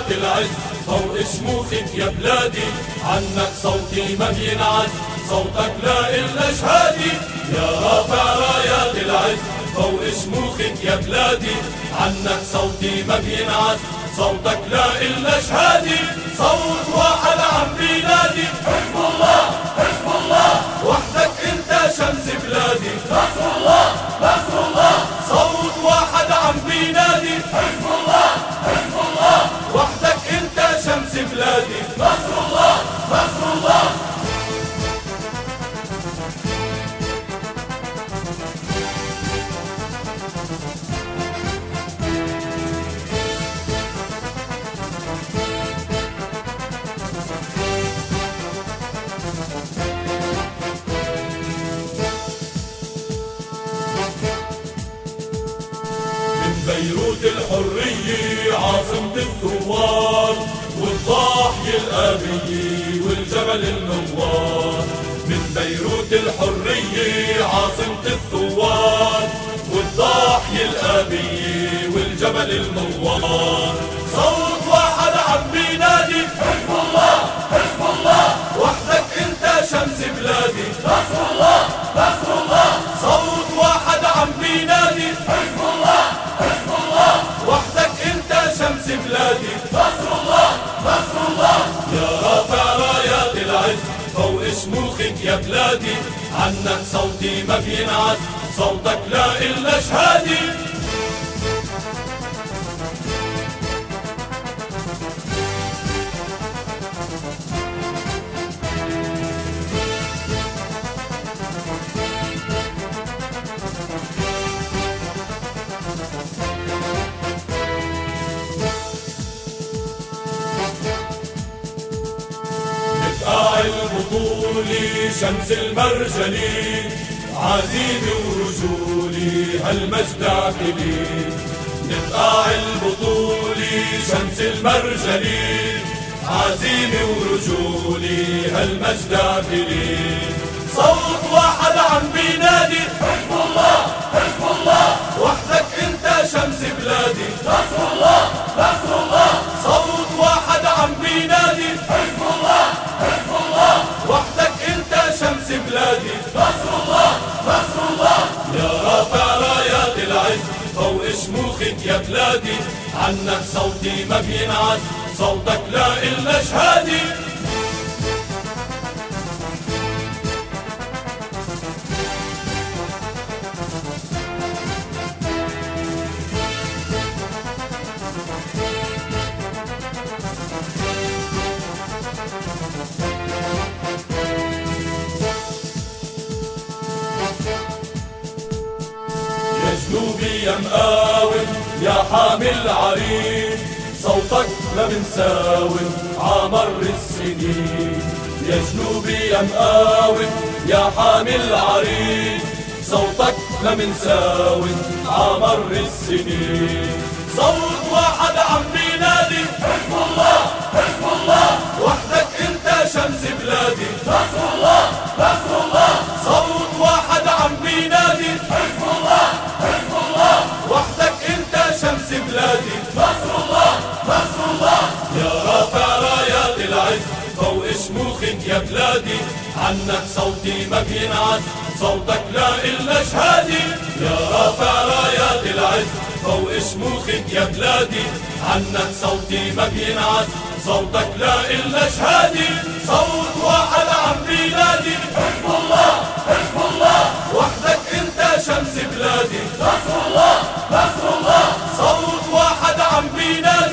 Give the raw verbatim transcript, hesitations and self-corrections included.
العز فوق شموخك يا بلادي، عنك صوتي ما بينعز، صوتك لا إلا شهادي. يا رافع رايات العز فوق شموخك يا بلادي، عنك صوتي ما بينعز، صوتك لا إلا شهادي. صوت واحد عم بينادي، حزب الله حزب الله، وحدك انت شمس بلادي، نصر الله نصر الله. صوت واحد عم بينادي، حزب الله حزب الله، وحدك انت شمس بلادي، نصر الله نصر الله. بيروت الحرية عاصمة الثوار، والضاحية الآبية والجبل النوار. من بيروت الحرية عاصمة الثوار، والضاحية الآبية والجبل النوار. صوت واحد عم بينادي، حزب الله حزب الله، وحدك انت شمس بلادي، نصر الله نصر الله. صوت واحد عم بينادي، حزب الله حزب الله، وحدك انت شمس بلادي، نصر الله نصر الله. يا رافع رايات العز فوق شموخك يا بلادي، عنك صوتي ما بينعز، صوتك لا إلا شهادي. البطولي شمس المرجلي، عزيمي ورجولي هالمجد اعتلي. نبقى البطولي شمس المرجلي، عزيمي ورجولي هالمجد اعتلي. صوت واحد عم بينادي، حزب الله حزب الله، وحدك انت شمس بلادي، نصر الله نصر الله. صوت واحد عم بينادي، حزب الله حزب الله، وحدك انت شمس بلادي، نصر الله نصر الله. يا رافع رايات العز فوق شموخك يا بلادي، عنك صوتي ما بينعز، صوتك لا إلا شهادي. جنوبي يا مقاوم يا حامل عريض، صوتك لا منساوم عمر السنين. يا جنوبي يا مقاوم يا حامل عريض، صوتك لا منساوم عمر السنين. صوت واحد عم بينادي، حزب الله حزب الله، وحدك انت شمس بلادي، نصر الله نصر الله. صوت واحد عم بينادي، حزب الله حزب الله، وحدك انت شمس بلادي، نصر الله نصر الله. يا رافع رايات العز فوق شموخك يا بلادي، عنك صوتي ما بينعز، صوتك لا إلا شهادي. يا رافع رايات العز فوق شموخك يا بلادي، عنك صوتي ما بينعز، صوتك لا إلا شهادي. صوت واحد عم بينادي، حزب الله حزب الله، وحدك انت شمس بلادي، نصر الله نصر الله. صوت واحد عم بينادي،